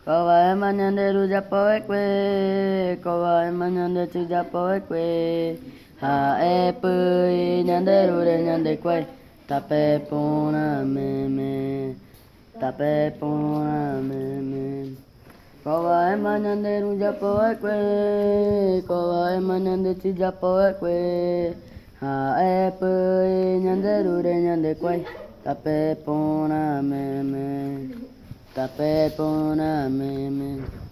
Kowa emanyande rujapo ekwe, kowa emanyande chujapo ekwe. Ha epu nyande rure nyande kwe, tape puna meme, tape puna meme. Kowa emanyande rujapo ekwe, kowa emanyande chujapo ekwe. Ha epu nyande rure nyande kwe, tape puna meme. Tape puna meme.